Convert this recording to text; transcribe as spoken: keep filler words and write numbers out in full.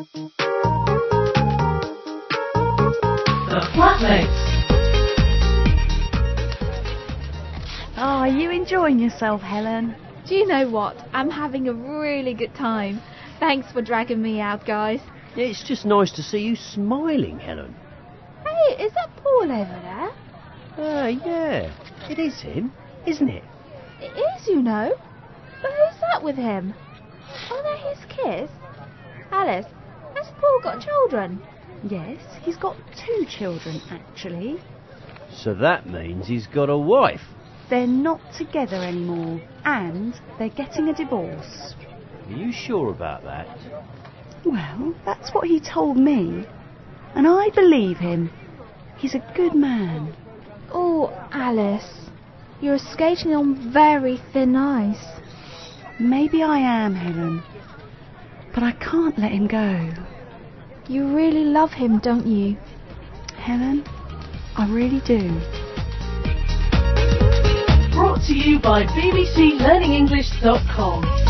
The Flatmates. Oh, are you enjoying yourself, Helen? Do you know what? I'm having a really good time. Thanks for dragging me out, guys. It's just nice to see you smiling, Helen. Hey, is that Paul over there? Ah, uh, yeah. It is him, isn't it? It is, you know. But who's that with him? Are they his kids? Alice, has Paul got children? Yes, he's got two children, actually. So that means he's got a wife. They're not together anymore, and they're getting a divorce. Are you sure about that? Well, that's what he told me, and I believe him. He's a good man. Oh, Alice, you're skating on very thin ice. Maybe I am, Helen, but I can't let him go. You really love him, don't you? Helen, I really do. Brought to you by B B C Learning English dot com.